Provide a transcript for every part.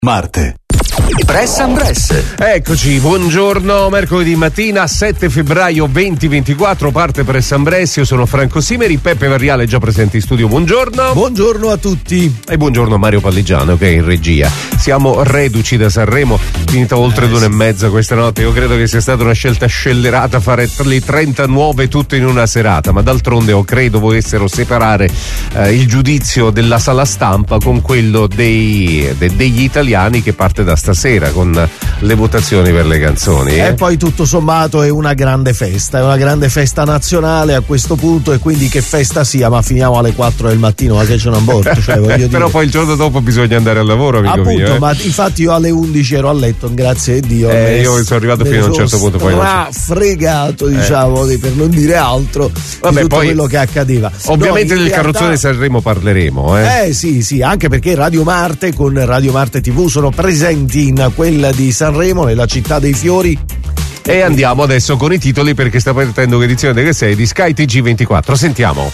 Marte. Press and Press. Eccoci, buongiorno, mercoledì mattina 7 febbraio 2024, parte Press and Press. Io sono Franco Simeri, Peppe Varriale già presente in studio, buongiorno. Buongiorno a tutti. E buongiorno a Mario Palligiano che è in regia. Siamo reduci da Sanremo, finita oltre l'una e mezza questa notte. Io credo che sia stata una scelta scellerata fare le 30 nuove tutte in una serata, ma d'altronde io credo volessero separare il giudizio della sala stampa con quello degli italiani, che parte da stasera con le votazioni per le canzoni. E poi tutto sommato è una grande festa nazionale a questo punto, e quindi che festa sia, ma finiamo alle 4 del mattino, ma che c'è un aborto, cioè, voglio dire. Però poi il giorno dopo bisogna andare al lavoro, amico appunto, mio. Ma infatti io alle 11 ero a letto, grazie a Dio. Io sono arrivato fino a un certo punto, poi fregato, diciamo, per non dire altro. Vabbè, di tutto poi quello che accadeva. Ovviamente del carrozzone Sanremo parleremo. Sì, anche perché Radio Marte con Radio Marte TV sono presenti in quella di Sanremo, nella città dei fiori. E andiamo adesso con i titoli, perché sta partendo l'edizione delle 6 di Sky TG24. Sentiamo.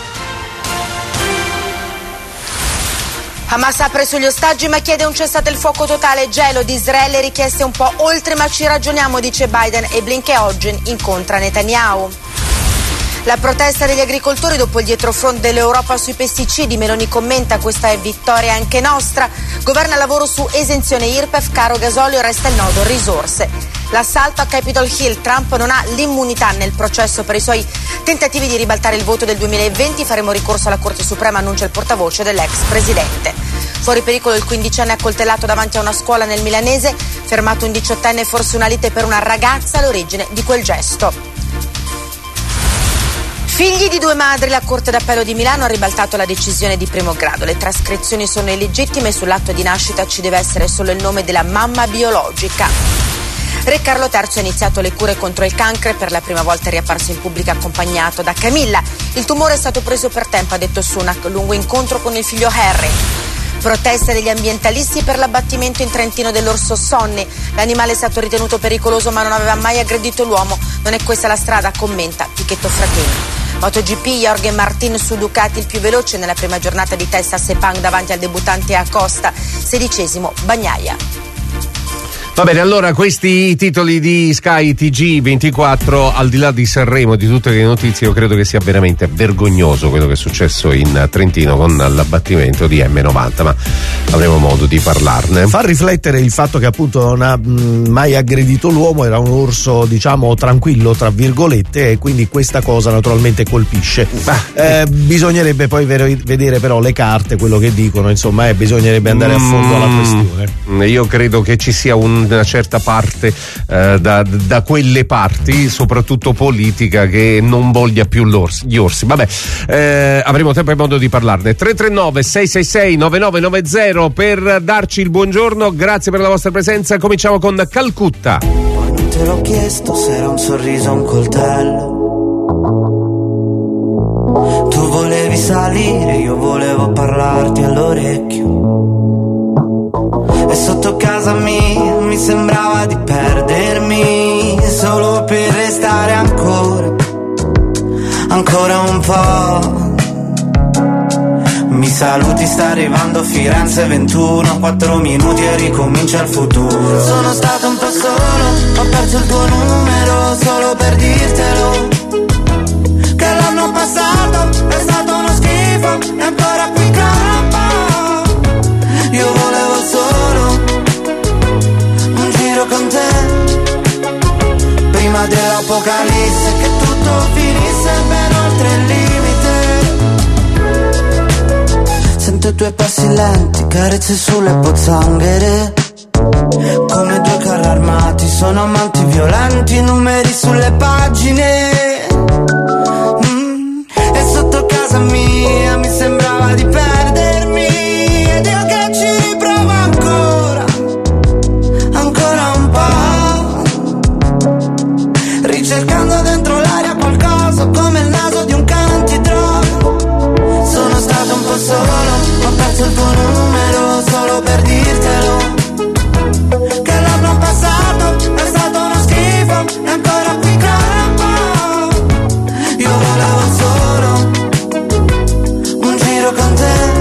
Hamas apre sugli ostaggi ma chiede un cessate il fuoco totale. Gelo di Israele, richieste un po' oltre ma ci ragioniamo, dice Biden, e Blinken oggi incontra Netanyahu. La protesta degli agricoltori dopo il dietrofront dell'Europa sui pesticidi. Meloni commenta: questa è vittoria anche nostra. Governa lavoro su esenzione IRPEF, caro gasolio, resta il nodo risorse. L'assalto a Capitol Hill. Trump non ha l'immunità nel processo per i suoi tentativi di ribaltare il voto del 2020. Faremo ricorso alla Corte Suprema, annuncia il portavoce dell'ex presidente. Fuori pericolo il 15enne accoltellato davanti a una scuola nel milanese. Fermato un 18enne, forse una lite per una ragazza all'origine di quel gesto. Figli di due madri, la Corte d'Appello di Milano ha ribaltato la decisione di primo grado. Le trascrizioni sono illegittime e sull'atto di nascita ci deve essere solo il nome della mamma biologica. Re Carlo III ha iniziato le cure contro il cancro e per la prima volta è riapparso in pubblico accompagnato da Camilla. Il tumore è stato preso per tempo, ha detto Sunak, lungo incontro con il figlio Harry. Proteste degli ambientalisti per l'abbattimento in Trentino dell'orso Sonny. L'animale è stato ritenuto pericoloso ma non aveva mai aggredito l'uomo. Non è questa la strada, commenta Pichetto Fratini. MotoGP, Jorge Martin su Ducati, il più veloce nella prima giornata di test a Sepang davanti al debuttante Acosta. 16° Bagnaia. Va bene, allora questi i titoli di Sky TG24. Al di là di Sanremo e di tutte le notizie, io credo che sia veramente vergognoso quello che è successo in Trentino con l'abbattimento di M90, ma avremo modo di parlarne. Fa riflettere il fatto che appunto non ha mai aggredito l'uomo, era un orso diciamo tranquillo tra virgolette, e quindi questa cosa naturalmente colpisce. Bisognerebbe poi vedere però le carte, quello che dicono, insomma, bisognerebbe andare a fondo alla questione. Io credo che ci sia una certa parte da quelle parti, soprattutto politica, che non voglia più gli orsi. Vabbè, avremo tempo e modo di parlarne. 339 666 9990 per darci il buongiorno. Grazie per la vostra presenza. Cominciamo con Calcutta. Poi non te l'ho chiesto se era un sorriso o un coltello. Tu volevi salire, io volevo parlarti all'orecchio. E sotto casa mia mi sembrava di perdermi, solo per restare ancora un po'. Mi saluti, sta arrivando Firenze 21, 4 minuti e ricomincia il futuro. Sono stato un po' solo, ho perso il tuo numero solo per dirtelo, che l'anno passato è stato uno schifo e ancora qui campo. Io volevo solo un giro con te, prima dell'apocalisse, che tutto finisse ben oltre il limite. Sento i tuoi passi lenti, carezze sulle pozzanghere, come due carri armati, sono amanti violenti, numeri sulle pagine. E sotto casa mia mi sembrava di perdermi, ed io che ci riprovo ancora un po', ricercando dentro l'aria qualcosa come il naso di un cane antidroga. Sono stato un po' solo, ho perso il tuo numero solo per dirtelo, che l'anno passato è stato uno schifo e ancora qui campo. Io volevo solo un giro con te,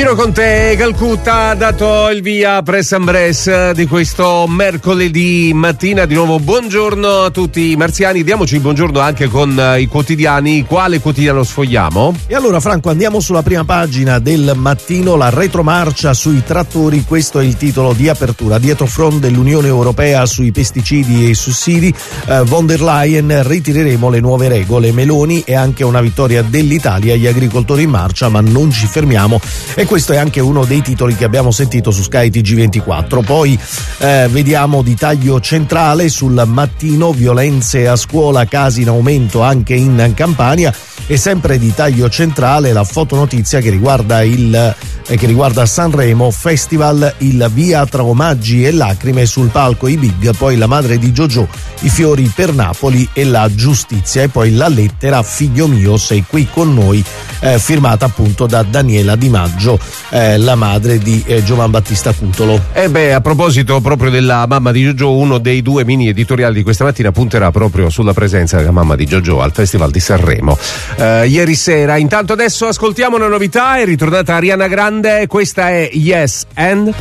Giro con te, Calcutta ha dato il via Press and Press di questo mercoledì mattina. Di nuovo buongiorno a tutti i marziani, diamoci il buongiorno anche con i quotidiani. Quale quotidiano sfogliamo? E allora Franco, andiamo sulla prima pagina del Mattino, la retromarcia sui trattori, questo è il titolo di apertura. Dietro front dell'Unione Europea sui pesticidi e i sussidi, von der Leyen, ritireremo le nuove regole, Meloni e anche una vittoria dell'Italia, gli agricoltori in marcia ma non ci fermiamo. E questo è anche uno dei titoli che abbiamo sentito su Sky TG24. Poi vediamo di taglio centrale sul Mattino, violenze a scuola, casi in aumento anche in Campania, e sempre di taglio centrale la fotonotizia che riguarda Sanremo Festival, il via tra omaggi e lacrime, sul palco i big, poi la madre di Jojo, i fiori per Napoli e la giustizia, e poi la lettera figlio mio sei qui con noi, firmata appunto da Daniela Di Maggio, la madre di Giovan Battista Cutolo. A proposito proprio della mamma di Jojo, uno dei due mini editoriali di questa mattina punterà proprio sulla presenza della mamma di Jojo al Festival di Sanremo ieri sera. Intanto adesso ascoltiamo una novità, è ritornata Ariana Grande, questa è Yes and...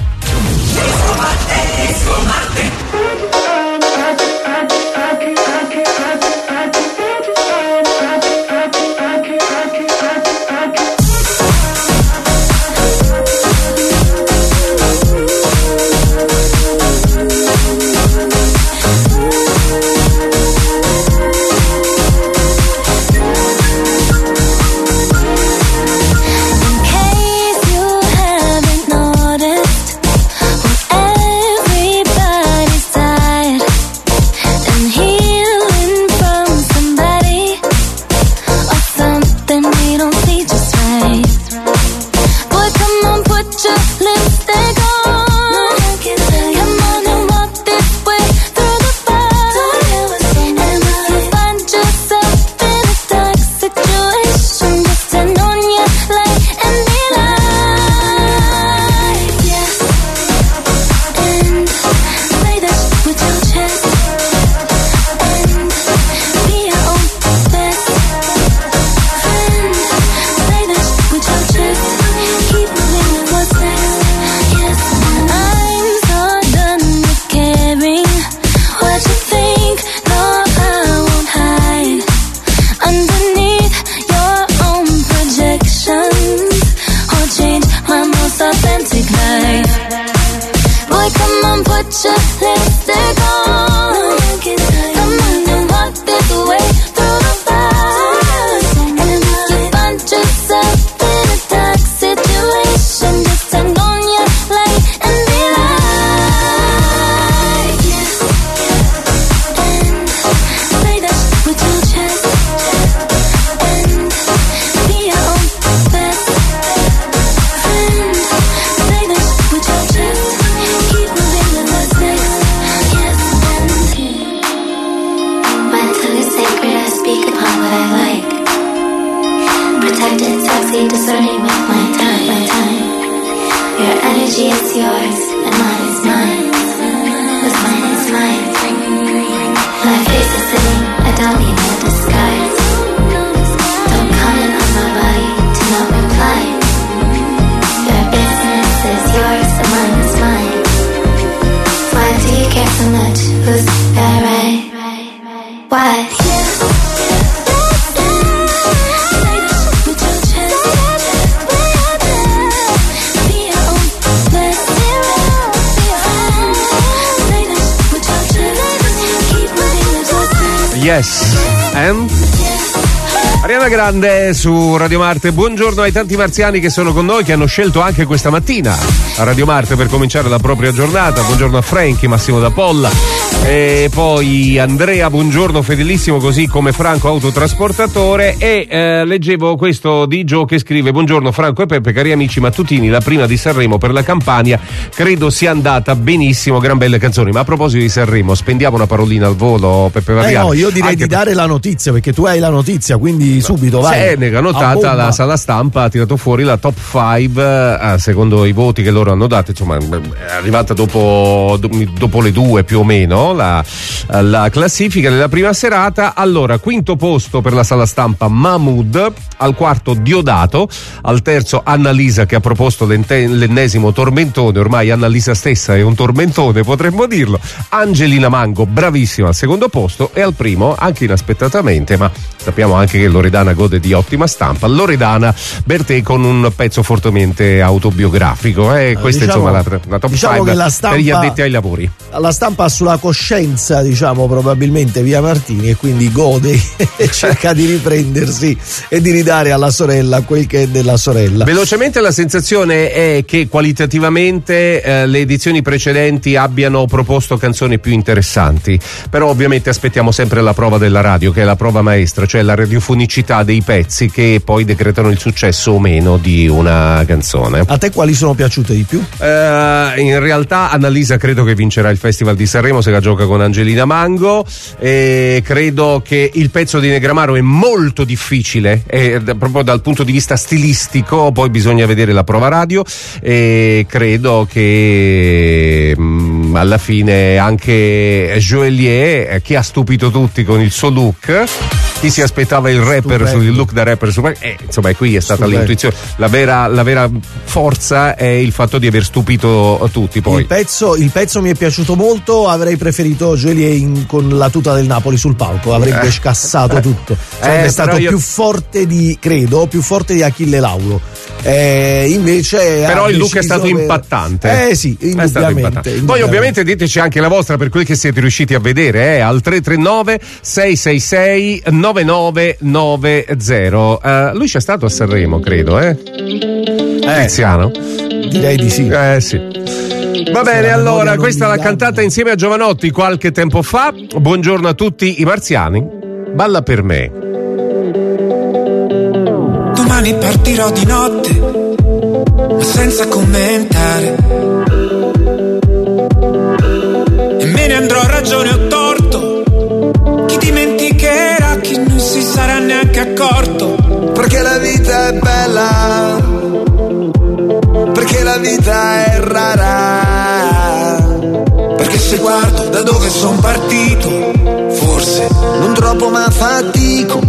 Yes and... Ariana Grande su Radio Marte. Buongiorno ai tanti marziani che sono con noi, che hanno scelto anche questa mattina a Radio Marte per cominciare la propria giornata. Buongiorno a Franky, Massimo da Polla, e poi Andrea, buongiorno, fedelissimo così come Franco, autotrasportatore. E leggevo questo di Gio che scrive: buongiorno Franco e Peppe, cari amici mattutini, la prima di Sanremo per la Campania credo sia andata benissimo, gran belle canzoni. Ma a proposito di Sanremo, spendiamo una parolina al volo, Peppe Mariano? No, io direi di dare la notizia, perché tu hai la notizia, quindi quindi subito vai. Seneca notata, la sala stampa ha tirato fuori la top 5 secondo i voti che loro hanno dato, insomma è arrivata dopo le 2 più o meno la classifica della prima serata. Allora, quinto posto per la sala stampa Mahmood, al quarto Diodato, al terzo Annalisa che ha proposto l'ennesimo tormentone, ormai Annalisa stessa è un tormentone, potremmo dirlo. Angelina Mango, bravissima, al secondo posto, e al primo, anche inaspettatamente, ma sappiamo anche che Loredana gode di ottima stampa, Loredana Bertè con un pezzo fortemente autobiografico. Questa diciamo, insomma la top 5 per gli addetti ai lavori. La stampa ha sulla coscienza, diciamo, probabilmente Via Martini, e quindi gode e cerca di riprendersi e di ridare alla sorella quel che è della sorella. Velocemente la sensazione è che qualitativamente le edizioni precedenti abbiano proposto canzoni più interessanti, però ovviamente aspettiamo sempre la prova della radio, che è la prova maestra, cioè la radiofonicità dei pezzi che poi decretano il successo o meno di una canzone. A te quali sono piaciute di più? In realtà Annalisa credo che vincerà il Festival di Sanremo se la gioca con Angelina Mango, e credo che il pezzo di Negramaro è molto difficile proprio dal punto di vista stilistico, poi bisogna vedere la prova radio, e credo che alla fine anche Joelier, che ha stupito tutti con il suo look, chi si aspettava il rapper, il look da rapper insomma qui è stata l'intuizione, la vera forza è il fatto di aver stupito tutti. Poi il pezzo mi è piaciuto molto, avrei preferito Joelier con la tuta del Napoli sul palco, avrebbe scassato tutto, sarebbe stato più forte di Achille Lauro, invece però il look è stato impattante. Sì, indubbiamente. Poi ovviamente diteci anche la vostra per quelli che siete riusciti a vedere, al 339 666 9990. Lui c'è stato a Sanremo, credo, Tiziano? Direi di sì. Sì. Va bene, allora, questa l'ha cantata insieme a Giovanotti qualche tempo fa. Buongiorno a tutti i marziani. Balla per me. Domani partirò di notte, ma senza commentare, e me ne andrò a ragione o torto. Chi dimenticherà, chi non si sarà neanche accorto. Perché la vita è bella, perché la vita è rara, perché se guardo da dove son partito, forse non troppo ma fatico.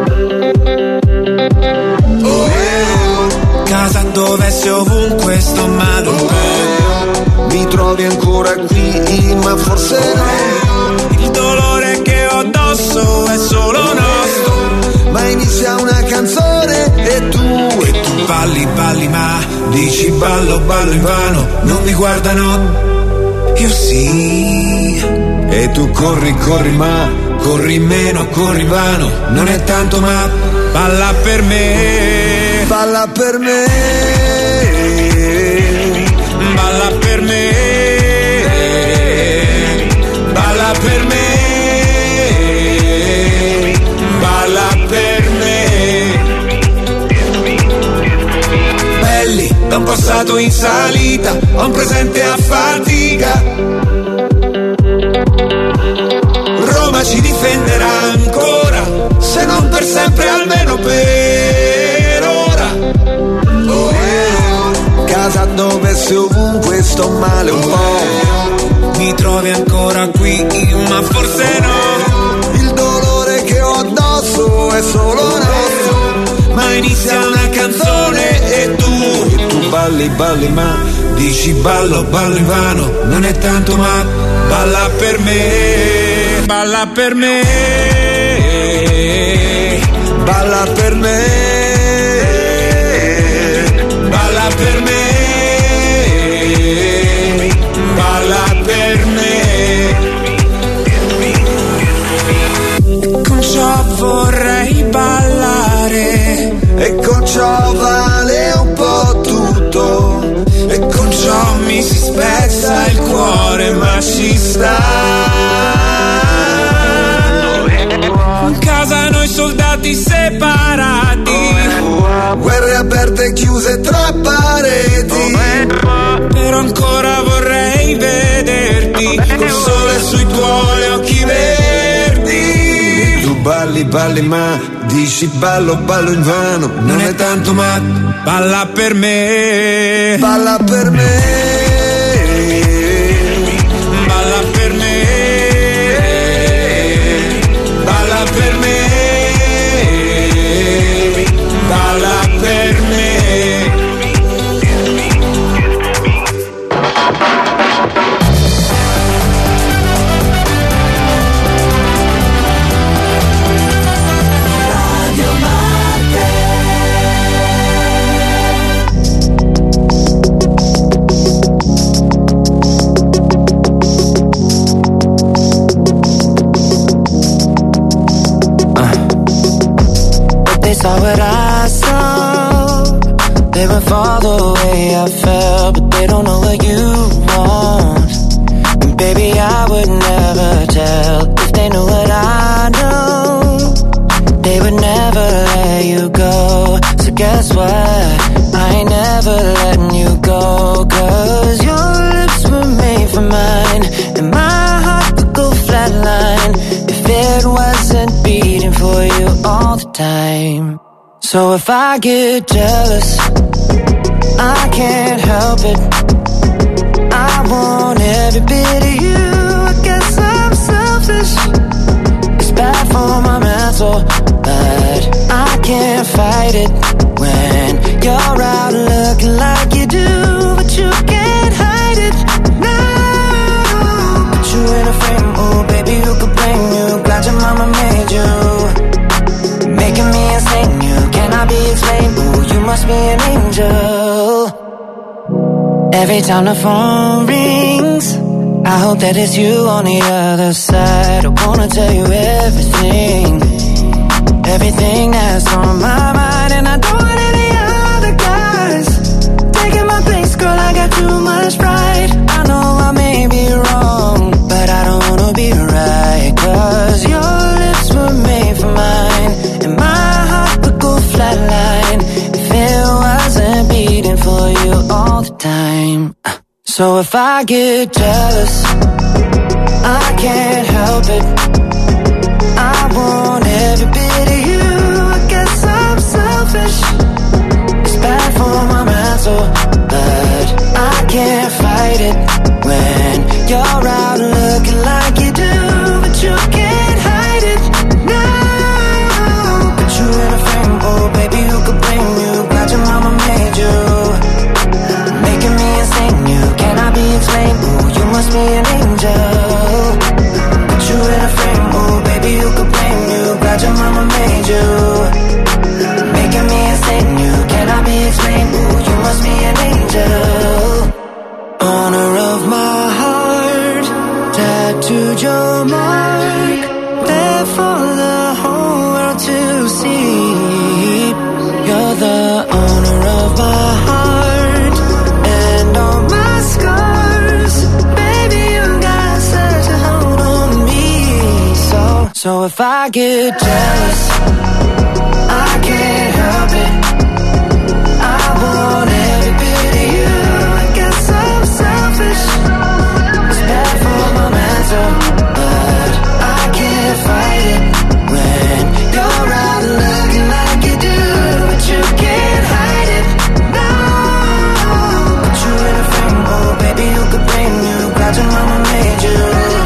Casa dove sei ovunque sto male un po'. Mi trovi ancora qui, ma forse no. Il dolore che ho addosso è solo nostro. Ma inizia una canzone e tu balli, ma dici ballo invano. Non mi guardano, io sì. E tu corri, ma corri meno, corri vano. Non è tanto ma balla per me. Balla per me. Balla per me. Balla per me. Balla per me. Belli da un passato in salita, ho un presente a fatica. Roma ci difenderà ancora, se non per sempre almeno per ora. Casa dove sei ovunque sto male un po'. Mi trovi ancora qui, ma forse no. Il dolore che ho addosso è solo nostro. Ma inizia una canzone e tu balli, ma dici ballo invano. Non è tanto ma balla per me. Balla per me. Balla per me. Balla per me. Balla per me. Con ciò vorrei ballare, e con ciò vale un po' tutto, e con ciò mi si spezza il cuore, ma ci sta. In casa noi soldati separati, guerre aperte chiuse tra pareti, però ancora vorrei vederti col sole sui tuoi occhi verdi. E tu balli balli ma dici ballo invano, non è tanto ma balla per me, balla per me, balla per me, balla per me, balla per me. Saw what I saw. They went for the way I felt, but they don't know what you want. And baby, I would never tell if they knew what I know. They would never let you go. So guess what? I ain't never letting you go. 'Cause your lips were made for mine, and my heart would go flatline if it wasn't beating for you all the time. So if I get jealous, I can't help it. I want every bit of you. I guess I'm selfish. It's bad for my mental, but I can't fight it when you're out looking like you do, but you can't hide it. No, put you in a frame, oh baby, who could blame you? Glad your mama made you, making me insane. You cannot be explained. Ooh, you must be an angel. Every time the phone rings, I hope that it's you on the other side. I wanna tell you everything, everything that's on my mind, and I don't want any other guys taking my place, girl. I got too much pride. I know I may be wrong, but I don't wanna be right. 'Cause your lips were made for mine, and my heart would go flatline if it wasn't beating for you all the time. So if I get jealous, I can't help it. I want every bit of you. I guess I'm selfish. It's bad for my mental, but I can't fight it when you're out looking like you do, but you can't hide it. No, put you in a frame, oh baby, who could blame you? Glad your mama made you, making me insane. You cannot be explained. Ooh, you must be an angel. Put you in a frame, oh baby, who could blame you? Glad your mama made you, making me insane. You cannot be explained. Ooh, you must be an angel. Owner of my heart, tattooed your mark, there for the whole world to see. You're the owner of my heart and all my scars. Baby, you got such a hold on me. So if I get jealous, I can't help it. I want every bit of you. I guess I'm selfish. It's bad for my mental, but I can't fight it when you're out looking like you do, but you can't hide it. No, put you in a frame, oh baby, who could blame you? Glad your mama made you,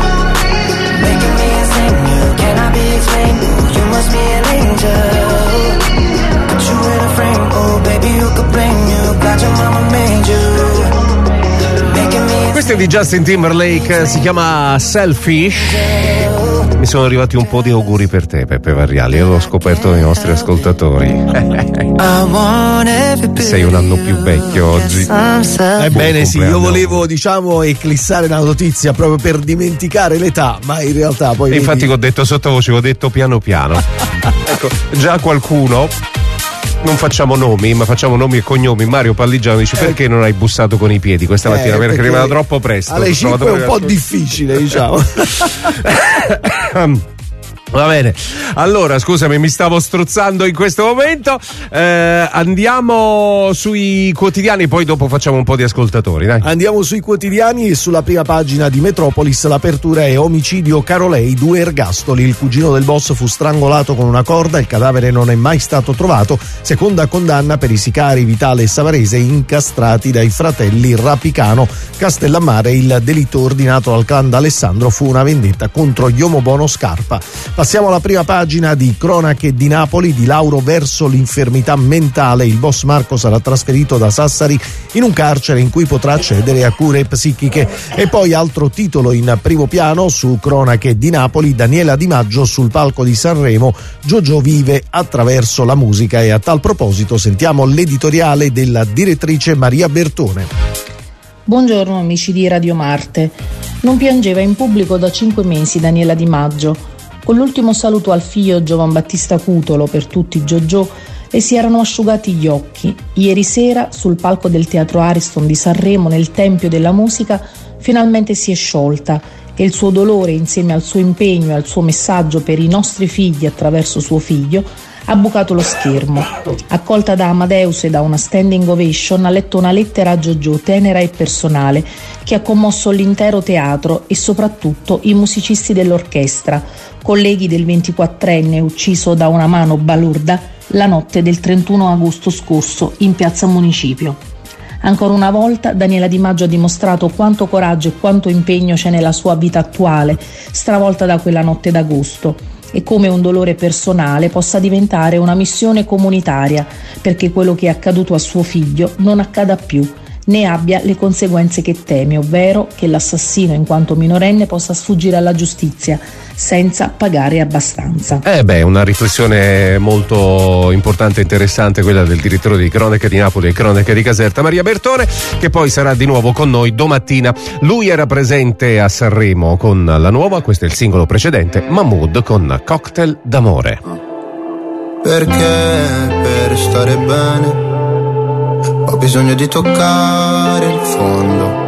making me insane. You cannot be explained. Ooh, you must be an angel. Put you in a frame, oh baby, who could blame you? Glad your mama made you, making me insane. Questo è di Justin Timberlake, si chiama Selfish. Mi sono arrivati un po' di auguri per te, Peppe Varriali, e l'ho scoperto dai nostri ascoltatori. Sei un anno più vecchio oggi. Ebbene sì, io volevo eclissare la notizia proprio per dimenticare l'età, ma in realtà poi... E infatti ho detto sottovoce, ho detto piano piano. Ecco, già qualcuno, non facciamo nomi, ma facciamo nomi e cognomi. Mario Palligiano dice: perché non hai bussato con i piedi questa mattina? Perché arrivava troppo presto. Alle 5 è un po' difficile, diciamo. Va bene, allora scusami, mi stavo strozzando in questo momento. Andiamo sui quotidiani, poi dopo facciamo un po' di ascoltatori, dai. Andiamo sui quotidiani e sulla prima pagina di Metropolis l'apertura è omicidio Carolei, 2 ergastoli, il cugino del boss fu strangolato con una corda, il cadavere non è mai stato trovato, seconda condanna per i sicari Vitale e Savarese incastrati dai fratelli Rapicano. Castellammare, il delitto ordinato al clan d'Alessandro fu una vendetta contro Iomobono Scarpa. Passiamo alla prima pagina di Cronache di Napoli, di Lauro verso l'infermità mentale, il boss Marco sarà trasferito da Sassari in un carcere in cui potrà accedere a cure psichiche. E poi altro titolo in primo piano su Cronache di Napoli, Daniela Di Maggio sul palco di Sanremo, Jojo vive attraverso la musica, e a tal proposito sentiamo l'editoriale della direttrice Maria Bertone. Buongiorno amici di Radio Marte. Non piangeva in pubblico da 5 mesi Daniela Di Maggio. Con l'ultimo saluto al figlio Giovan Battista Cutolo, per tutti Jojo, le si erano asciugati gli occhi. Ieri sera, sul palco del Teatro Ariston di Sanremo, nel Tempio della Musica, finalmente si è sciolta e il suo dolore, insieme al suo impegno e al suo messaggio per i nostri figli attraverso suo figlio, ha bucato lo schermo. Accolta da Amadeus e da una standing ovation, ha letto una lettera a Jojo tenera e personale che ha commosso l'intero teatro e soprattutto i musicisti dell'orchestra, colleghi del 24enne ucciso da una mano balorda la notte del 31 agosto scorso in piazza Municipio. Ancora una volta Daniela Di Maggio ha dimostrato quanto coraggio e quanto impegno c'è nella sua vita attuale, stravolta da quella notte d'agosto, e come un dolore personale possa diventare una missione comunitaria, perché quello che è accaduto a suo figlio non accada più, né abbia le conseguenze che teme, ovvero che l'assassino in quanto minorenne possa sfuggire alla giustizia senza pagare abbastanza. Una riflessione molto importante e interessante, quella del direttore di Cronache di Napoli e Cronache di Caserta, Maria Bertone, che poi sarà di nuovo con noi domattina. Lui era presente a Sanremo con la nuova, questo è il singolo precedente, Mahmood con Cocktail d'amore. Perché per stare bene ho bisogno di toccare il fondo.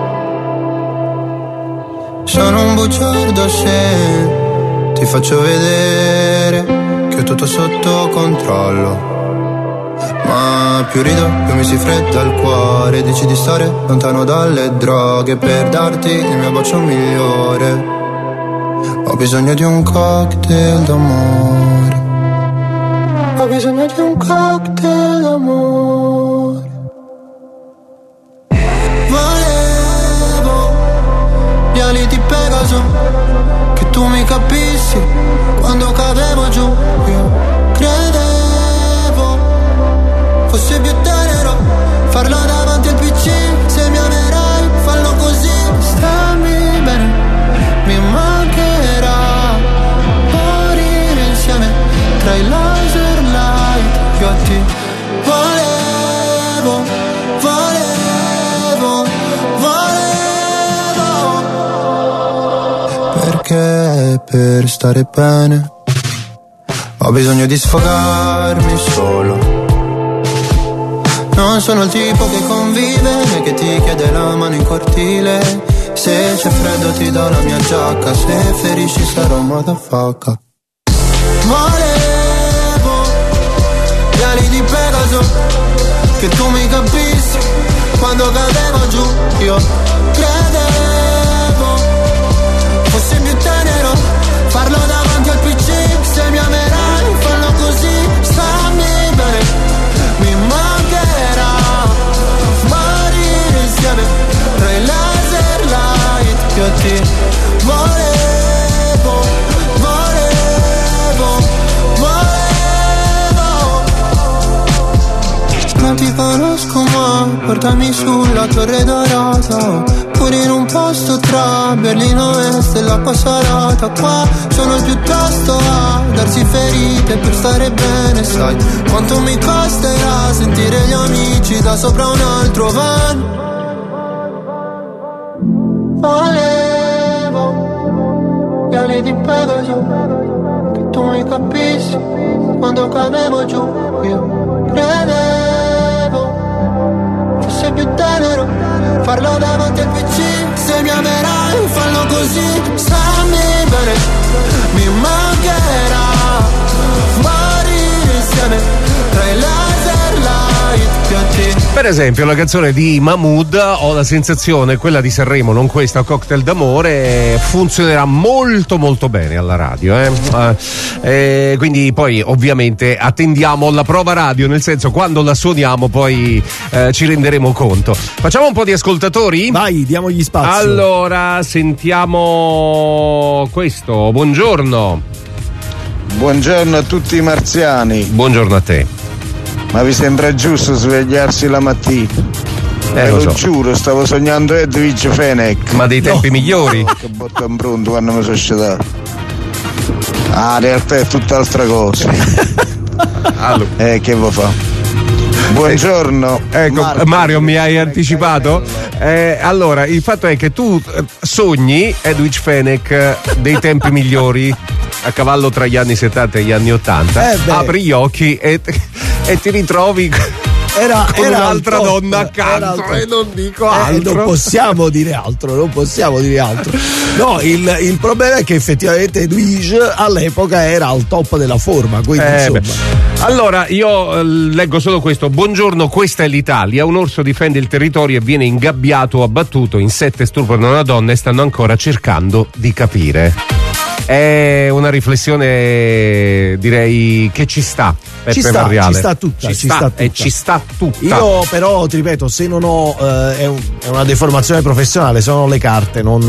Sono un bugiardo se ti faccio vedere che ho tutto sotto controllo. Ma più rido, più mi si fredda il cuore. Dici di stare lontano dalle droghe per darti il mio bacio migliore. Ho bisogno di un cocktail d'amore. Ho bisogno di un cocktail d'amore. Volevo gli ali di Pegaso, che tu mi capissi quando cadevo giù. Io credevo fosse più tenero farlo davanti al PC. Se mi amerai fallo così, stammi bene, mi mancherà morire insieme tra i laser light. Io a te volevo perché per stare bene ho bisogno di sfogarmi solo. Non sono il tipo che convive né che ti chiede la mano in cortile. Se c'è freddo ti do la mia giacca, se ferisci sarò motherfucker. Volevo gli ali di Pegaso, che tu mi capissi quando cadevo giù. Io credevo fosse più tenero farlo davanti al PC. Se mi amerai fallo così, stammi bene, mi mancherà morire insieme tra i laser light. Io ti volevo non ti conosco ma portami sulla Torre Dorata, pure in un posto tra Berlino Est e la Passarata. Qua sono piuttosto a darsi ferite per stare bene. Sai quanto mi costerà sentire gli amici da sopra un altro van. Volevo gli ali di Pegaso, che tu mi capissi quando cadevo giù. Io credevo fosse più tenero farlo davanti al PC. Se mi amerai fallo così, stammi bene, mi mancherà Per esempio la canzone di Mahmood, ho la sensazione, quella di Sanremo, non questa, Cocktail d'amore, funzionerà molto molto bene alla radio, quindi poi ovviamente attendiamo la prova radio, nel senso quando la suoniamo poi ci renderemo conto. Facciamo un po' di ascoltatori? Vai, diamo gli spazi. Allora sentiamo questo. Buongiorno. Buongiorno a tutti i marziani. Buongiorno a te. Ma vi sembra giusto svegliarsi la mattina? Lo giuro, stavo sognando Edwige Fenech. Ma dei tempi migliori? Che bottone pronto quando mi sono scedato. In realtà è tutt'altra cosa. Che vuoi fare? Buongiorno. Ecco, Mario, mi hai anticipato? Allora, il fatto è che tu sogni Edwige Fenech dei tempi migliori, a cavallo tra gli anni 70 e gli anni 80, apri gli occhi e ti ritrovi con un'altra donna accanto e non dico altro. Non possiamo dire altro. No, il problema è che effettivamente Edwige all'epoca era al top della forma, quindi insomma. Allora, io leggo solo questo. Buongiorno, questa è l'Italia. Un orso difende il territorio e viene ingabbiato o abbattuto. In 7 stuprano una donna e stanno ancora cercando di capire. È una riflessione, direi, che ci sta. Ci sta tutta. Ci sta tutta. Io però ti ripeto, se non ho è una deformazione professionale, se non ho le carte non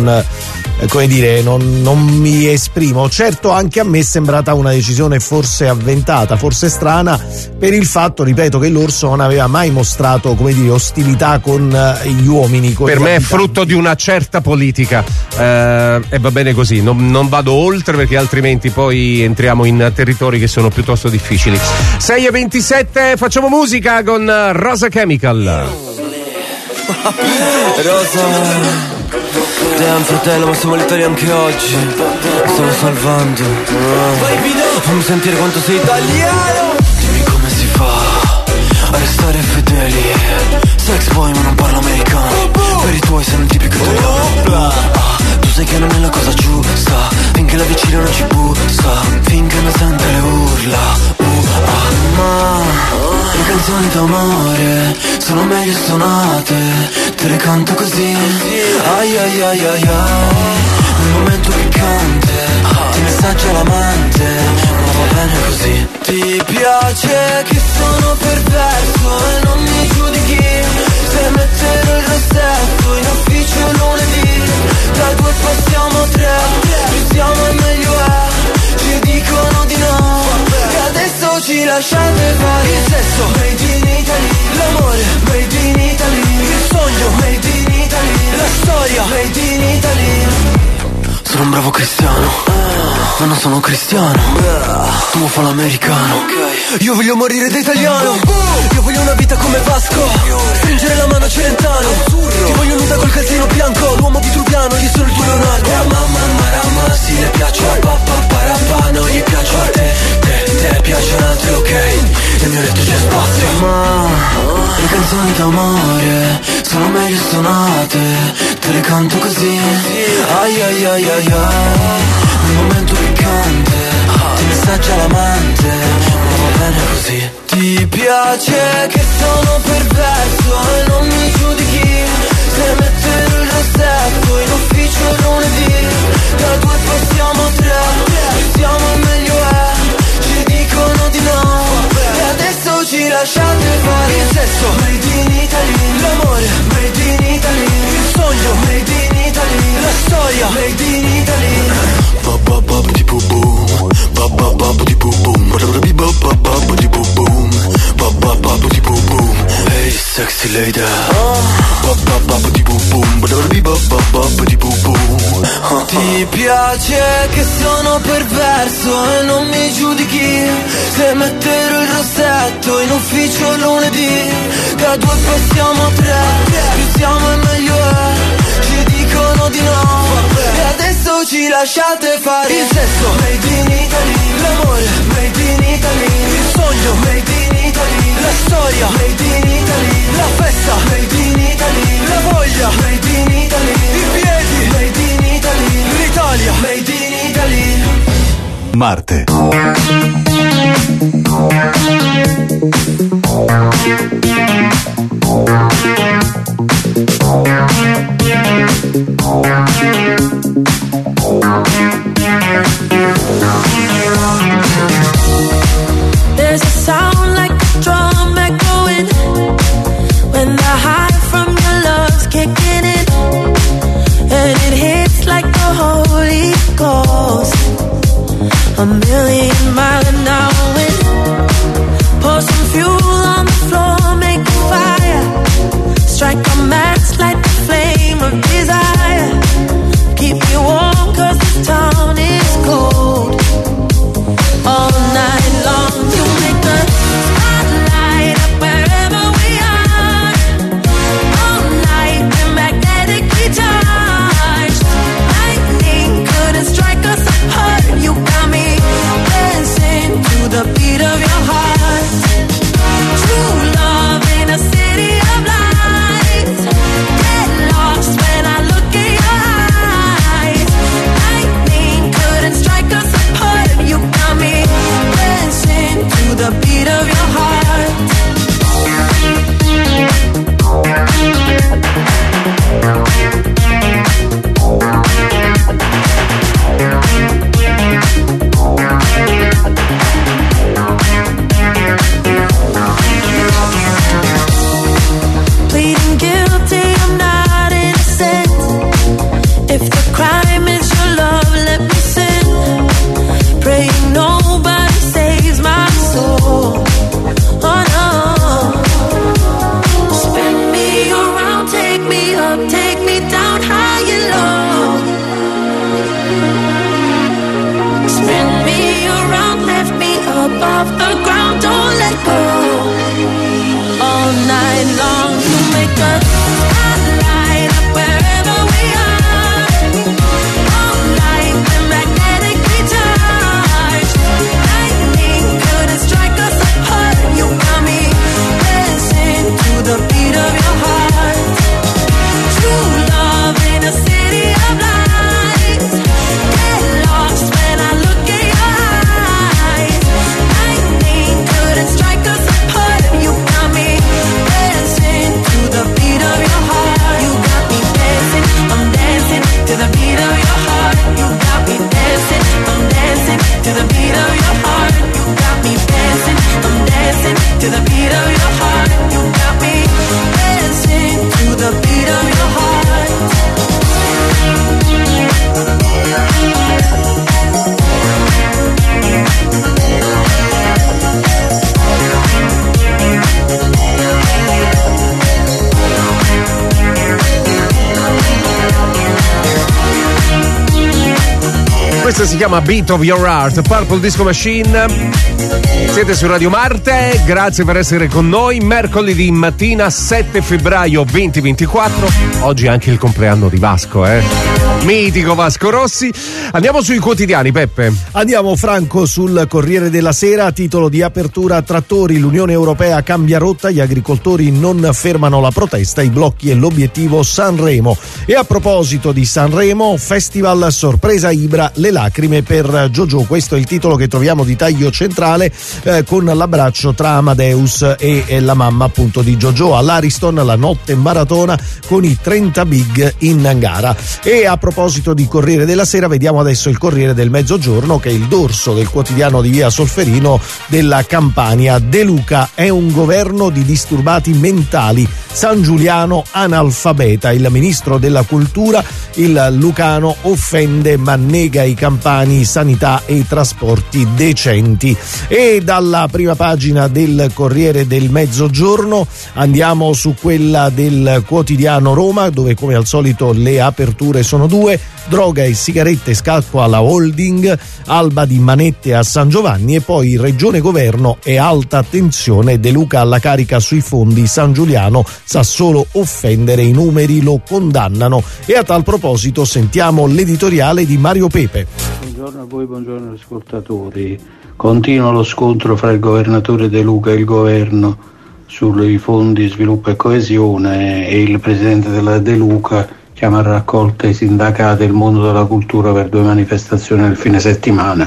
mi esprimo. Certo, anche a me è sembrata una decisione forse avventata, forse strana, per il fatto, ripeto, che l'orso non aveva mai mostrato, ostilità con gli uomini. Per me è frutto di una certa politica, e va bene così, non vado oltre perché altrimenti poi entriamo in territori che sono piuttosto difficili. 6:27, facciamo musica con Rosa Chemical. Rosa, damn fratello, ma siamo all'Italia anche oggi. Mi stavo salvando. Fammi sentire quanto sei italiano. Dimmi come si fa a restare fedeli. Sex boy ma non parlo americano. Per i tuoi sei un tipico italiano. Tu sai che non è la cosa giusta. Finché la vicina non ci bussa. Finché non sente le urla. Ma le canzoni d'amore sono meglio suonate. Te le canto così. Ai ai ai ai ai. Nel momento piccante ti messaggia l'amante. Ma va bene così. Ti piace che sono perverso e non mi giudichi. Se metterò il rossetto in ufficio lunedì. Da 2 passiamo a 3. Più siamo e meglio è. Ci dicono di no. E adesso ci lasciate fare. Il sesso made in Italy. L'amore made in Italy. Il sogno made in Italy. La storia made in Italy. Sono un bravo cristiano, ma non sono cristiano. Tu fa l'americano. Io voglio morire da italiano. Io voglio una vita come Vasco. Stringere la mano a Celentano. Ti voglio nuda col calzino bianco. L'uomo vitruviano, io sono il tuo Leonardo. Mamma marama, sì le piaccio a papà parapà. Non gli piaccio a te piacciono altri, ok. Nel mio letto c'è spazio. Ma le canzoni d'amore sono meglio suonate. Te le canto così. Ai ai ai ai ai. Nel momento piccante ti messaggia l'amante. Ma va bene così. Ti piace che sono perverso e non mi giudichi. Se metterò il rossetto in ufficio lunedì. Da 2 passiamo a 3. Più siamo e meglio è. Ci dicono di no. E adesso ci lasciate fare. Il sesso made in Italy. L'amore made in Italy. Il sogno made in Italy. La storia made in Italy. Hey sexy lady. Ti piace che sono perverso e non mi giudichi. Se metterò il rossetto in ufficio lunedì. Da 2 passiamo a 3. Più siamo e meglio è. Ci dicono di no. E adesso ci lasciate fare. Il sesso made in Italy. L'amore made in Italy. Il sogno made in Italy. La storia made in Italy. La festa made in Italy. La voglia made in Italy. I piedi made in Italy. L'Italia made in Italy. Marte. million-mile an hour wind. Pour some fuel on the floor, make a fire. Strike a match, light the flame of desire. Keep me warm 'cause the town is cold. All night long you make the spotlight up wherever we are. All night we're magnetically charged. Lightning couldn't strike us apart. You got me dancing to the beat of your heart. True love in a city of lights. Get lost when I look in your eyes. Lightning couldn't strike us apart. You got me dancing to the beat of your heart. Pleading guilty, I'm not innocent. If the crime is your love, let me sin. Praying nobody saves my soul. Oh no. Spin me around, take me up, take me down high and low. Spin me around, lift me up off the ground, don't let go. All night long you make a spotlight up wherever we are. All night we're magnetically charged. Lightning couldn't strike us apart. You got me dancing to the beat of your heart. True love in a city of lights. Get lost when I look in your eyes. Lightning couldn't strike us apart. You got me dancing to the beat of your heart. You got me dancing, I'm dancing to the beat of your heart. You got me dancing, I'm dancing to the beat of your heart. You got me dancing, I'm dancing to the beat of your heart. You got me dancing to the beat of your heart. Questa si chiama Beat of Your Heart, Purple Disco Machine. Siete su Radio Marte, grazie per essere con noi. Mercoledì mattina 7 febbraio 2024. Oggi è anche il compleanno di Vasco, mitico Vasco Rossi. Andiamo sui quotidiani, Peppe. Andiamo, Franco, sul Corriere della Sera, titolo di apertura: trattori, l'Unione Europea cambia rotta, gli agricoltori non fermano la protesta, i blocchi e l'obiettivo Sanremo. E a proposito di Sanremo, festival sorpresa Ibra, le lacrime per Jojo. Questo è il titolo che troviamo di taglio centrale, con l'abbraccio tra Amadeus e la mamma appunto di Jojo all'Ariston, la notte maratona con i 30 big in gara. E a proposito di Corriere della Sera, vediamo adesso il Corriere del Mezzogiorno, che è il dorso del quotidiano di via Solferino della Campania. De Luca è un governo di disturbati mentali, San Giuliano analfabeta, il ministro della cultura, il lucano, offende ma nega ai campani sanità e trasporti decenti. E dalla prima pagina del Corriere del Mezzogiorno andiamo su quella del quotidiano Roma, dove come al solito le aperture sono due: droga e sigarette, scacco alla holding, alba di manette a San Giovanni. E poi Regione Governo e alta tensione, De Luca alla carica sui fondi, San Giuliano sa solo offendere, i numeri lo condannano. E a tal proposito sentiamo l'editoriale di Mario Pepe. Buongiorno a voi, buongiorno agli ascoltatori. Continua lo scontro fra il governatore De Luca e il governo sui fondi sviluppo e coesione, e il presidente della De Luca chiama a raccolta i sindacati e il mondo della cultura per 2 manifestazioni nel fine settimana,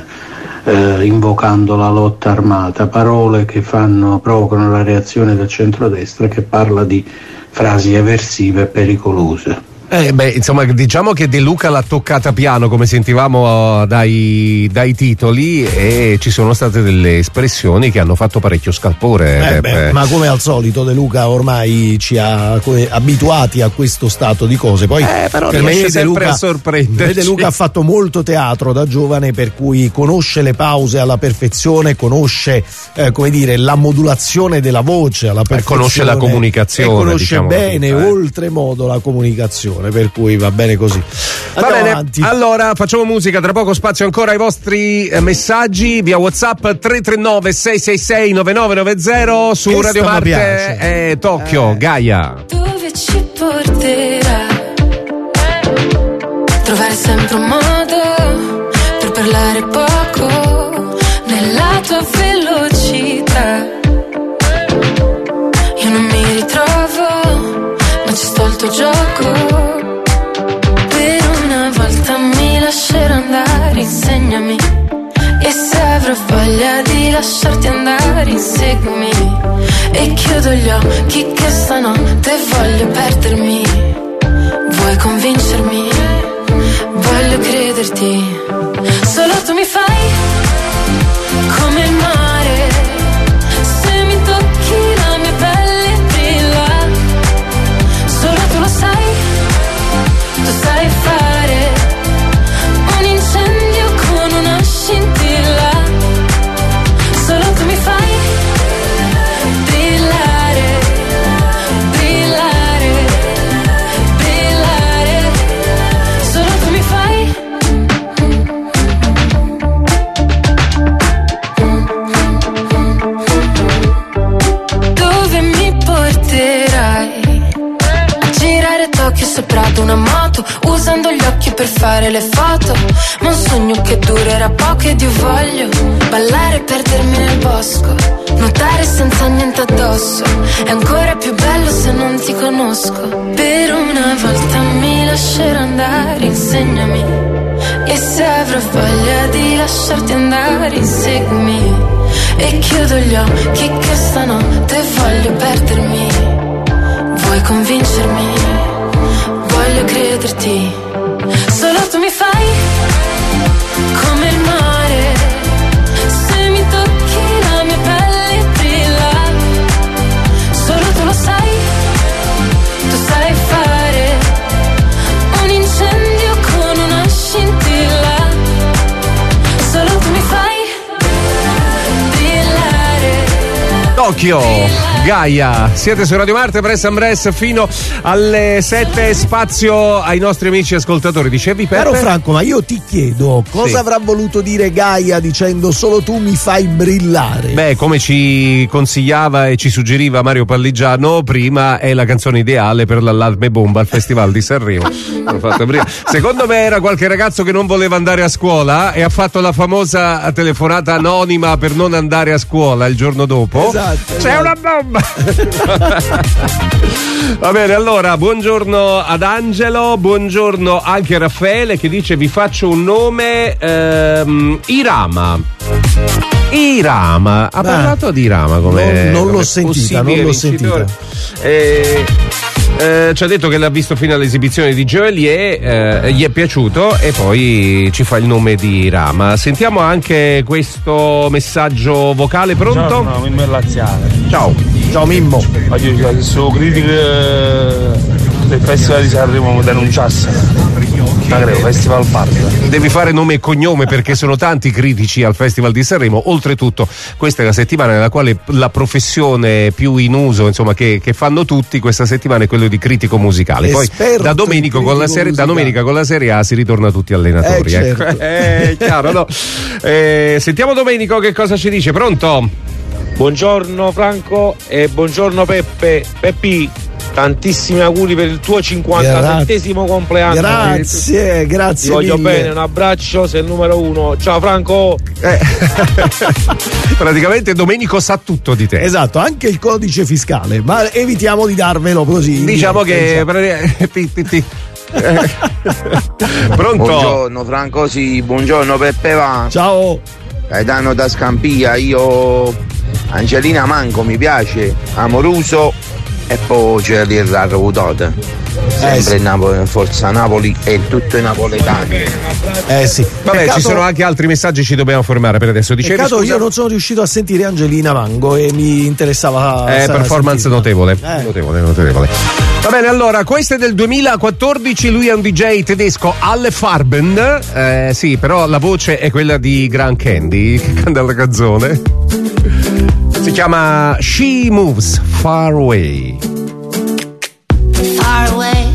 invocando la lotta armata, parole che provocano la reazione del centrodestra, che parla di frasi eversive e pericolose. Insomma, diciamo che De Luca l'ha toccata piano, come sentivamo dai titoli, e ci sono state delle espressioni che hanno fatto parecchio scalpore. Ma come al solito De Luca ormai ci ha abituati a questo stato di cose. Poi però per me riesce sempre a sorprenderci. De Luca ha fatto molto teatro da giovane, per cui conosce le pause alla perfezione, conosce come dire la modulazione della voce alla perfezione, conosce la comunicazione, e conosce diciamo, bene oltremodo la comunicazione, per cui va bene così. Andiamo avanti. Allora facciamo musica, tra poco spazio ancora ai vostri messaggi via WhatsApp 339 666 9990 su Che Radio Marte. Tokyo, Gaia. Dove ci porterà? Trovare sempre un modo per parlare poco nella tua velocità. Io non mi ritrovo, ma ci sto il tuo gioco. Per una volta mi lascerò andare, insegnami. E se avrò voglia di lasciarti andare, inseguimi. E chiudo gli occhi che stanotte voglio perdermi. Vuoi convincermi? Voglio crederti. Solo tu mi fai come il mare. Se mi tocchi la mia pelle brilla. Solo tu lo sai. Tu sai fare un incendio con una scintilla. Solo tu mi fai brillare, brillare, brillare. Solo tu mi fai. Dove mi porterai? A girare Tokyo sopra ad una moto, usando gli occhi per fare le foto. Ma un sogno che durerà poco ed io voglio ballare e perdermi nel bosco, nuotare senza niente addosso. È ancora più bello se non ti conosco. Per una volta mi lascerò andare, insegnami. E se avrò voglia di lasciarti andare, inseguimi. E chiudo gli occhi che stanotte voglio perdermi. Vuoi convincermi? Voglio crederti. Solo tu mi fai come il mare. Se mi tocchi la mia pelle brilla. Solo tu lo sai. Tu sai fare un incendio con una scintilla. Solo tu mi fai Tokyo, Gaia, siete su Radio Marte, Press and Press fino alle 7, spazio ai nostri amici ascoltatori. Dicevi, Peppe? Caro Franco, ma io ti chiedo cosa avrà voluto dire Gaia dicendo solo tu mi fai brillare? Beh, come ci consigliava e ci suggeriva Mario Palligiano prima, è la canzone ideale per l'allarme bomba al Festival di Sanremo. L'ho fatto prima. Secondo me era qualche ragazzo che non voleva andare a scuola e ha fatto la famosa telefonata anonima per non andare a scuola il giorno dopo. Esatto. C'è una bomba. Va bene, allora buongiorno ad Angelo, buongiorno anche a Raffaele che dice vi faccio un nome, Irama. Ha parlato di Irama come non l'ho sentita. Ci ha detto che l'ha visto fino all'esibizione di Joelier, gli è piaciuto e poi ci fa il nome di Rama. Sentiamo anche questo messaggio vocale. Pronto? Buongiorno, Mimmo è laziale. Ciao Mimmo. Oggi sono critiche del Festival di Sanremo mi denunciassero. Festival Park. Devi fare nome e cognome perché sono tanti critici al Festival di Sanremo. Oltretutto questa è la settimana nella quale la professione più in uso, insomma, che fanno tutti questa settimana è quello di critico musicale. Poi da domenica con la Serie A si ritorna tutti allenatori. Certo. È chiaro, no? Sentiamo Domenico che cosa ci dice. Pronto? Buongiorno Franco e buongiorno Peppe. Peppi, tantissimi auguri per il tuo 57esimo compleanno. Grazie Ti voglio mille. bene, un abbraccio, sei il numero uno. Ciao Franco. Praticamente Domenico sa tutto di te. Esatto, anche il codice fiscale, ma evitiamo di darvelo così. Diciamo che Pronto? Buongiorno Franco, sì, buongiorno Peppe va. Ciao. Gaetano da Scampia, io Angelina Manco mi piace, Amoruso e poi c'è l'Irra Rovutota. Sempre in Napoli, forza Napoli e tutto i napoletani. Sì. Vabbè, Peccato, ci sono anche altri messaggi, ci dobbiamo fermare per adesso. Dicevi, peccato, scusa? io non sono riuscito a sentire Angelina Mango e mi interessava. Performance notevole. Notevole. Va bene, allora, questo è del 2014, lui è un DJ tedesco, Alle Farben. Sì, però la voce è quella di Gran Candy, che canta la canzone. Si chiama She Moves Far Away. Far away,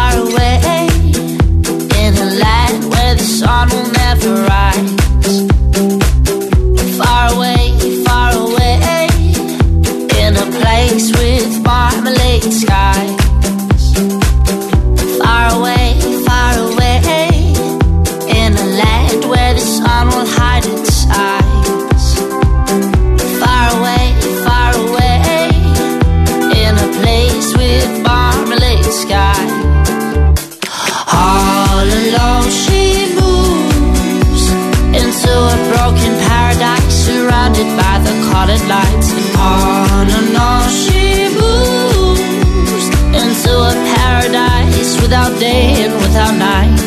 in a land where the sun will never rise. Far away, in a place with marmalade skies. Far away, in a land where the sun will hide its eyes. Far away, in a place with marmalade skies. All alone she moves into a broken paradise surrounded by the colored lights. On and on she moves into a paradise without day and without night.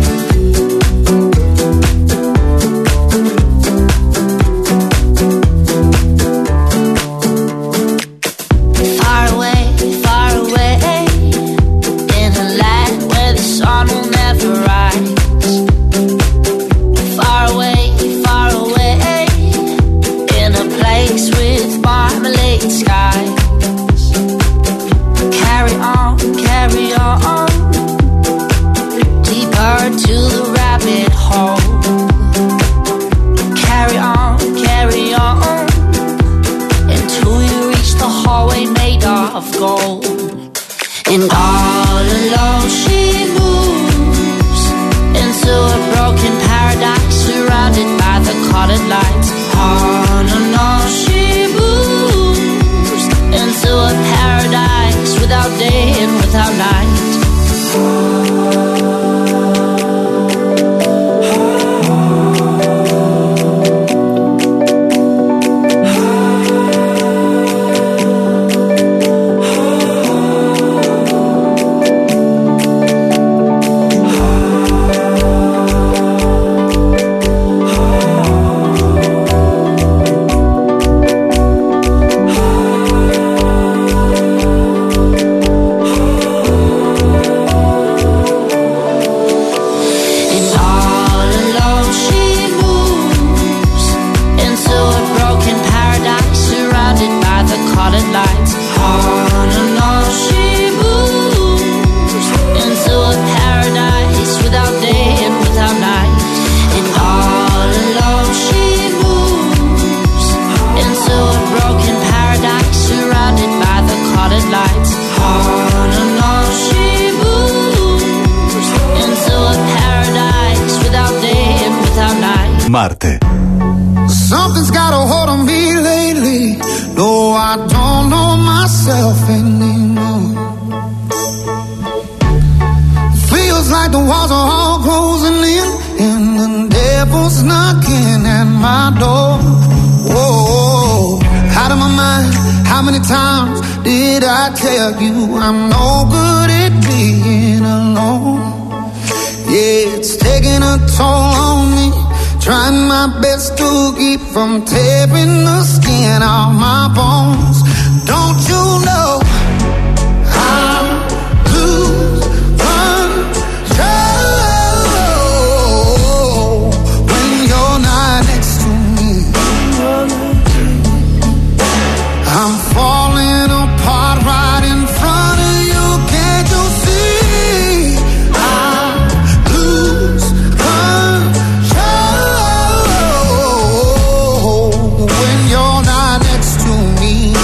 And all alone she moves into a broken paradise surrounded by the colored lights. On and on she moves into a paradise without day and without night. Marte. Something's got a hold on me lately. No, I don't know myself anymore. Feels like the walls are all closing in and the devil's knocking at my door. Whoa, out of my mind. How many times did I tell you I'm no good at being alone? Yeah, it's taking a toll on me. Trying my best to keep from tearing the skin off my bones. Don't you know I lose control when you're not next to me? I'm falling apart right in front of you. Can't you see? I lose control when you're not next to me.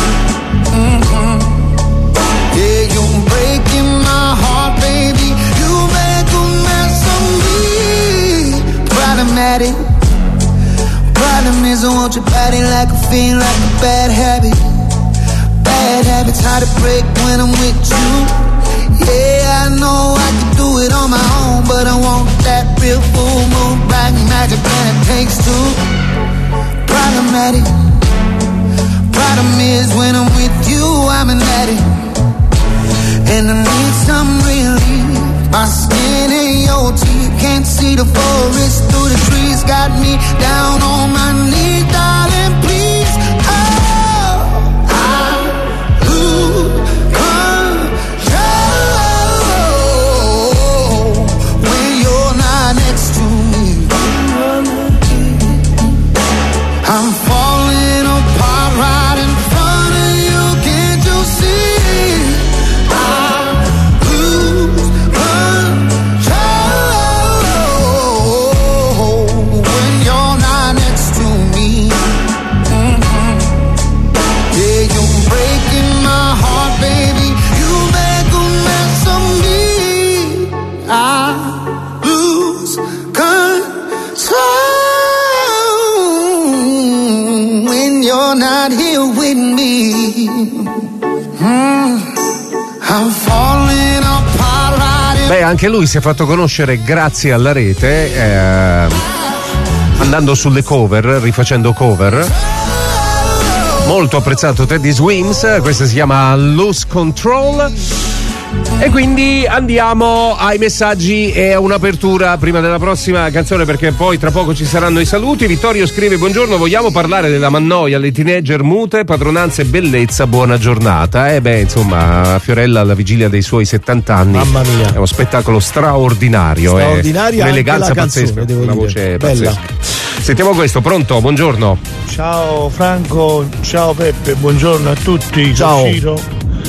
Yeah, you're breaking my heart, baby. You make a mess of me. Problematic. Problem is I want your body like a fiend, like a bad habit. Bad habits hard to break when I'm with you. Yeah, I know I can do it on my own, but I want that real full moon, black magic, and it takes two. Problematic. Problem is when I'm with you, I'm an addict. and I need some relief. My skin and your teeth, can't see the forest through the trees. Got me down on my knees, darling, please. Oh, I lose control when you're not next to me. I'm falling apart right in front of you, can't you see? I lose control when you're not next to me. Yeah, you're breaking my heart, baby. You make a mess of me. I lose control when you're not here with me. I'm falling apart right in. Beh, anche lui si è fatto conoscere grazie alla rete, andando sulle cover, rifacendo cover. Molto apprezzato Teddy Swims, questa si chiama Lose Control. E quindi andiamo ai messaggi e a un'apertura prima della prossima canzone, perché poi tra poco ci saranno i saluti. Vittorio scrive: buongiorno, vogliamo parlare della mannoia, le teenager mute, padronanza e bellezza, buona giornata. Insomma, Fiorella alla vigilia dei suoi 70 anni, mamma mia, è uno spettacolo straordinario, straordinaria, un'eleganza anche la canzone, pazzesca, devo una dire. voce Bella. pazzesca. Sentiamo questo, pronto? Buongiorno. Ciao Franco, ciao Peppe, buongiorno a tutti. Ciao. Ciro.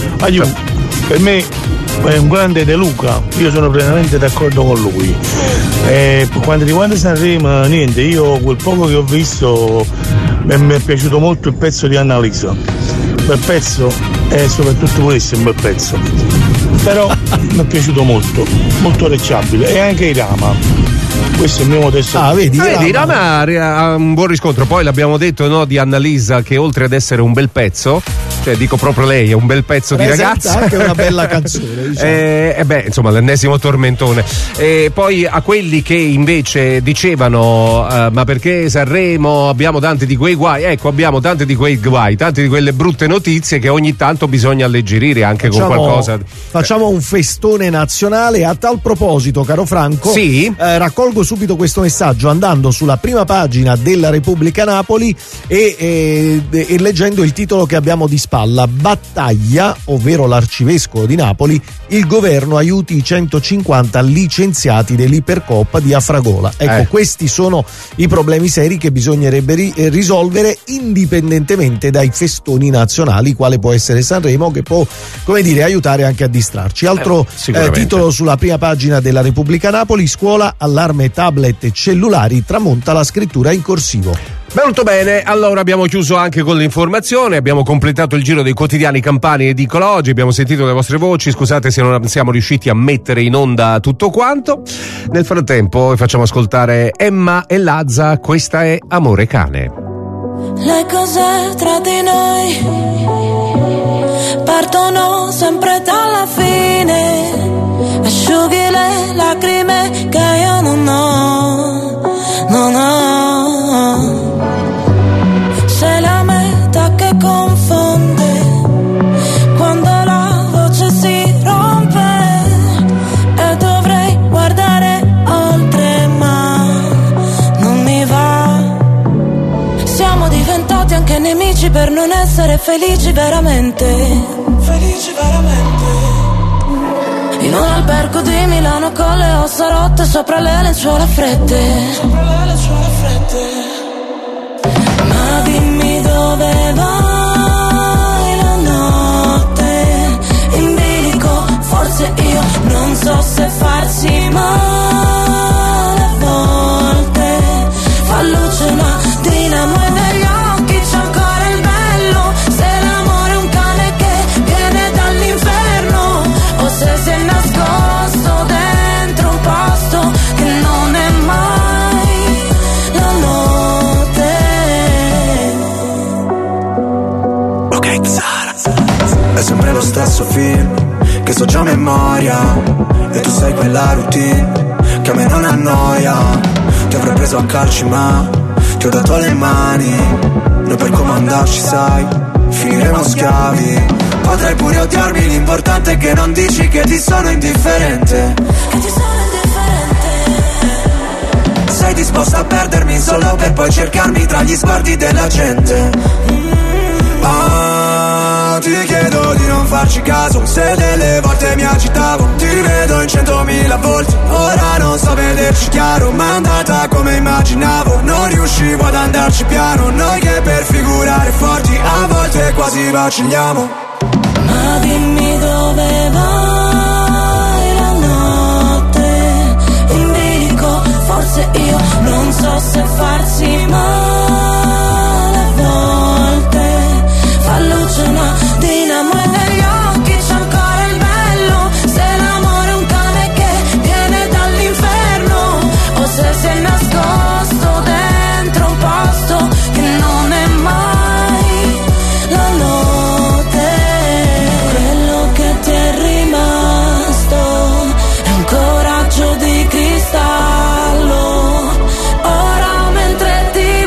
Per me è un grande De Luca, io sono plenamente d'accordo con lui. Quando riguarda Sanremo, niente, io quel poco che ho visto mi è piaciuto molto il pezzo di Annalisa. Bel pezzo e soprattutto questo è un bel pezzo. Però mi è piaciuto molto, molto orecchiabile, e anche Irama. Questo è il mio modesto. Vedi, Rama ha un buon riscontro. Poi l'abbiamo detto, no, di Annalisa, che oltre ad essere un bel pezzo, cioè dico proprio lei, è un bel pezzo di ragazza, anche una bella canzone, diciamo. Insomma, l'ennesimo tormentone. Poi a quelli che invece dicevano ma perché Sanremo abbiamo tanti di quei guai, ecco, abbiamo tanti di quei guai, tante di quelle brutte notizie che ogni tanto bisogna alleggerire anche con qualcosa. Facciamo un festone nazionale. A tal proposito, caro Franco, sì? Raccolgo subito questo messaggio andando sulla prima pagina della Repubblica Napoli e leggendo il titolo che abbiamo di spalla: battaglia, ovvero l'arcivescovo di Napoli, il governo aiuti i 150 licenziati dell'Ipercoop di Afragola. Ecco, questi sono i problemi seri che bisognerebbe risolvere indipendentemente dai festoni nazionali, quale può essere Sanremo, che può, come dire, aiutare anche a distrarci. Altro titolo sulla prima pagina della Repubblica Napoli: scuola, allarme tablet e cellulari, tramonta la scrittura in corsivo. Molto bene, allora abbiamo chiuso anche con l'informazione, abbiamo completato il giro dei quotidiani Campani e Edicola Oggi, abbiamo sentito le vostre voci, scusate se non siamo riusciti a mettere in onda tutto quanto. Nel frattempo facciamo ascoltare Emma e Lazza, questa è Amore Cane. Le cose tra di noi partono sempre dalla fine, asciughi le lacrime che io non ho. Sei la meta che confonde quando la voce si rompe e dovrei guardare oltre ma non mi va. Siamo diventati anche nemici per non essere felici veramente. Felici veramente. In un albergo di Milano con le ossa rotte sopra le lenzuola fredde. Ma dimmi dove vai la notte in bilico, forse io non so se farsi male a volte. Fa luce una dinamo e negli occhi c'è ancora il bello. Se l'amore è un cane che viene dall'inferno o se si è nascosto dentro un posto che non è mai la notte. Ok, Zara. È sempre lo stesso film che so già a memoria, e tu sai quella routine che a me non annoia. Ti avrei preso a calci ma ti ho dato le mani. Noi per comandarci sai finiremo schiavi. potrai pure odiarmi, l'importante è che non dici che ti sono indifferente. Sei disposto a perdermi solo per poi cercarmi tra gli sguardi della gente. Ti chiedo di non farci caso, se delle volte mi agitavo, ti vedo in 100.000 volte. Ora non so vederci chiaro, ma è andata come immaginavo. Non riuscivo ad andarci piano, noi che per figurare forti a volte quasi vacilliamo. Ma dimmi dove vai la notte in bilico, forse io non so se farsi male a volte. Fa luce una dinamo e negli occhi c'è ancora il bello. Se l'amore è un cane che viene dall'inferno, o se si è nascosto dentro un posto che non è mai la notte. Quello che ti è rimasto è un coraggio di cristallo. Ora mentre ti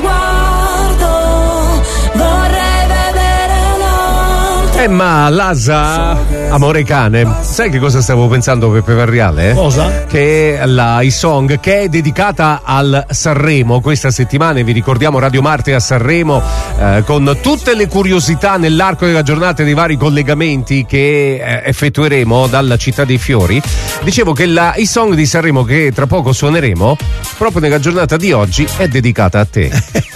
guardo vorrei vedere l'altro. Ma l'asa, amore cane, sai che cosa stavo pensando, Peppe Varriale? Cosa? Che i song che è dedicata al Sanremo questa settimana, e vi ricordiamo Radio Marte a Sanremo, con tutte le curiosità nell'arco della giornata dei vari collegamenti che effettueremo dalla Città dei Fiori. Dicevo che i song di Sanremo che tra poco suoneremo proprio nella giornata di oggi è dedicata a te.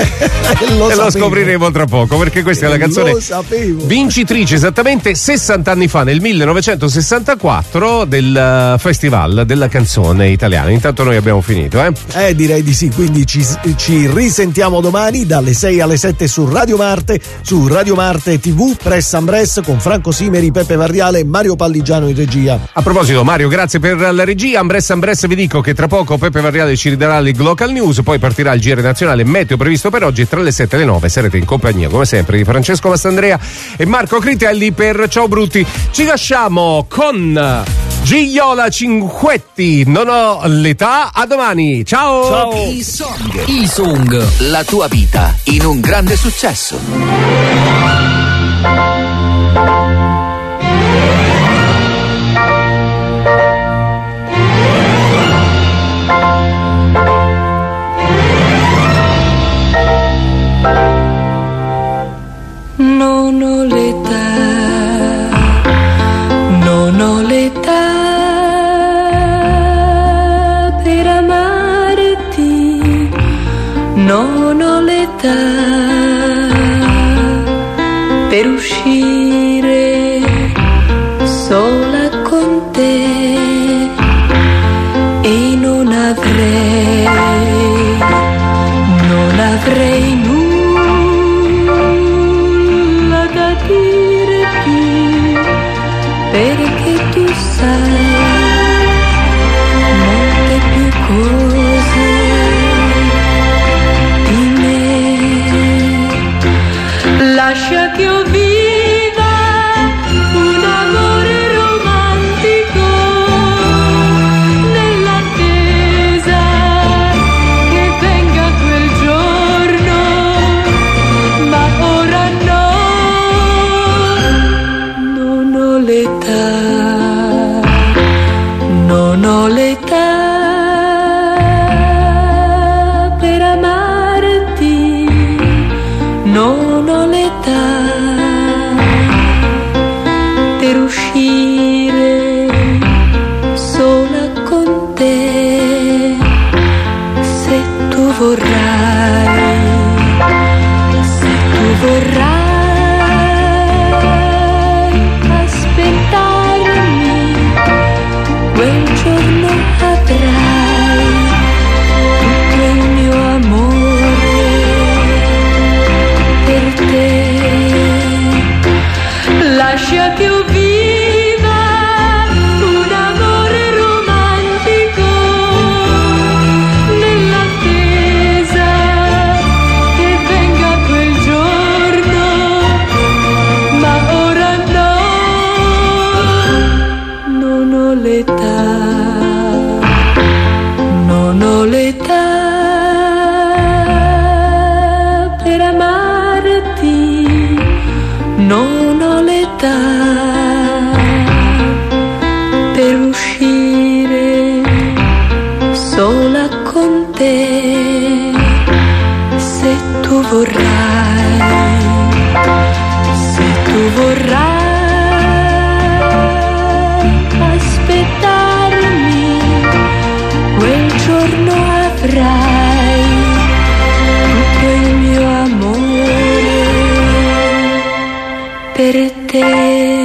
Lo scopriremo tra poco, perché questa è la canzone vincitrice esattamente 60 anni fa, nel 1964, del Festival della Canzone Italiana. Intanto noi abbiamo finito, direi di sì, quindi ci risentiamo domani dalle 6 alle 7 su Radio Marte TV, Press and Press, con Franco Simeri, Peppe Varriale e Mario Palligiano in regia. A proposito, Mario, grazie per la regia. Ambress vi dico che tra poco Peppe Varriale ci ridarà le local news, poi partirà il GR nazionale meteo previsto per oggi, e tra le 7 e le 9 sarete in compagnia come sempre di Francesco Mastandrea e Marco Critelli per Ciao Brutti. Ci lasciamo con Gigliola Cinquetti, Non ho l'età. A domani, ciao. E-Song, la tua vita in un grande successo. Non ho l'età, non ho l'età per amarti, non ho l'età per uscire sola con te, e non avrei nulla da dirti, perché tu sai molte più cose di me. Lascia che io viva un amore romantico, nell'attesa che venga quel giorno, ma ora no, non ho l'età, non ho l'età per amarti, non ho l'età per uscire sola con te, se tu vorrai, se tu vorrai aspettarmi, quel giorno avrai tutto il mio amore per te. Lascia che io viva un amore romantico, nell'attesa che venga quel giorno, vorrai, se tu vorrai aspettarmi, quel giorno avrai tutto il mio amore per te.